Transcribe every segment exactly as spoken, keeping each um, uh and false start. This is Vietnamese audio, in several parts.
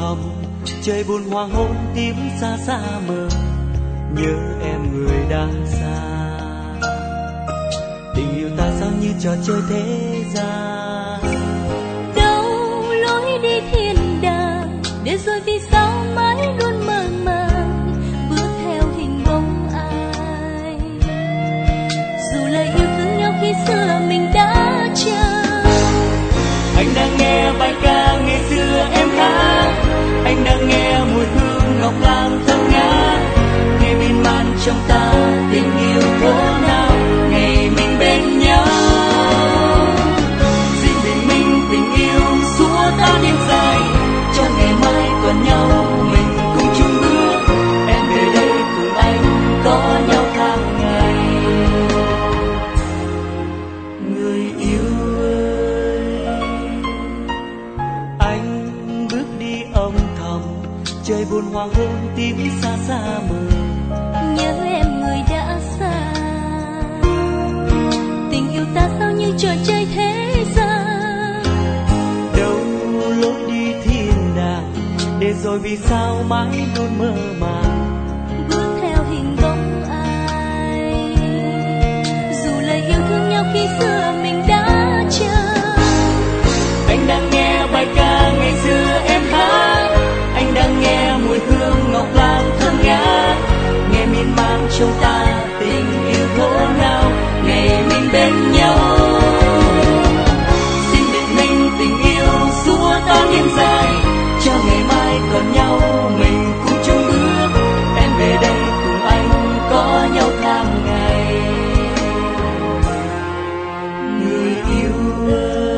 thầm, trời buồn hoàng hôn tím xa xa mờ, nhớ em người đã xa. Tình yêu ta sao như trò chơi thế gian, đâu lối đi thiên đàng, để rồi vì sao mãi luôn mơ màng bước theo hình bóng ai. Dù lời yêu thương nhau khi xưa mình đã chờ. Anh đang nghe bài ca ngày xưa em hát, anh đang nghe mùi hương ngọc lan thơm ngát, nghe miên man trong ta tình yêu thơ nào ngày mình bên nhau. Xin bình minh tình yêu xua tan đêm dài, cho ngày mai còn nhau mình cùng chung bước. Em về đây cùng anh có nhau tháng ngày. Người yêu ơi, anh bước đi âm thầm, trời buồn hoàng hôn tím xa xa mờ, Nhớ em người đã xa. Tình yêu ta sao như trò chơi thế gian, đâu lối đi thiên đàng, để rồi vì sao mãi luôn mơ màng bước theo hình bóng ai. Dù lời yêu thương nhau khi xưa mình đã chờ. Anh đang nghe bài ca ngày xưa em hát, anh đang nghe mùi hương ngọc lan thơm ngát, nghe miên man trong ta tình yêu thơ nào ngày mình bên nhau. Xin bình minh tình yêu xua tan đêm dài, cho ngày mai còn nhau mình cùng chung bước. Em về đây cùng anh có nhau tháng ngày. Người yêu ơi,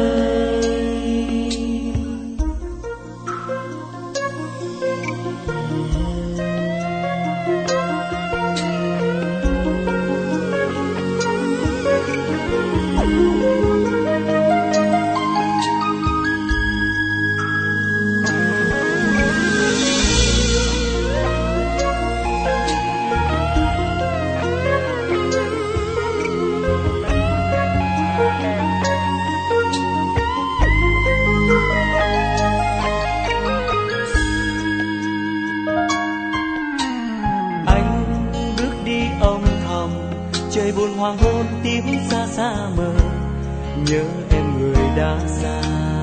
trời buồn hoàng hôn tím xa xa mờ, nhớ em người đã xa.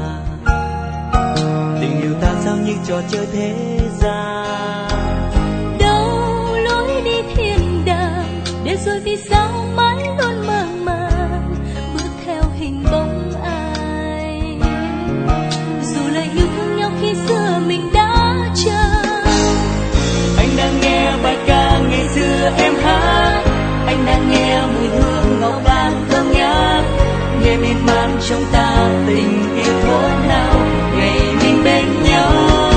Tình yêu ta sao như trò chơi thế gian, đâu lối đi thiên đàng, để rồi vì sao mãi luôn mơ màng bước theo hình bóng ai. Dù lời yêu thương nhau khi xưa mình đã chờ. Anh đang nghe bài ca ngày xưa em hát, anh đang nghe mùi hương ngọc lan thơm ngát, nghe miên man trong ta tình yêu thơ nào ngày mình bên nhau.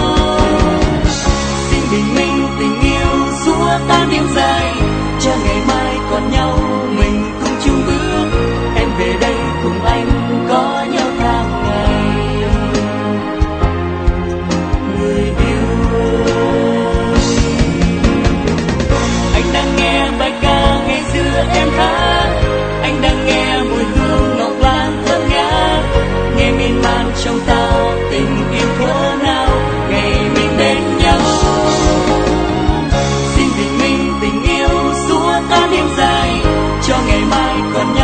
Xin bình minh tình yêu xua tan đêm dài, cho ngày mai còn nhau mình cùng chung bước. Em về đây cùng anh có nhau tháng ngày. Người yêu ơi, anh đang nghe bài ca ngày xưa em hát, anh đang nghe mùi hương ngọc lan thơm ngát, nghe miên man trong ta tình yêu thơ nào ngày mình bên nhau. Xin bình minh tình yêu xua tan đêm dài, cho ngày mai còn nhau.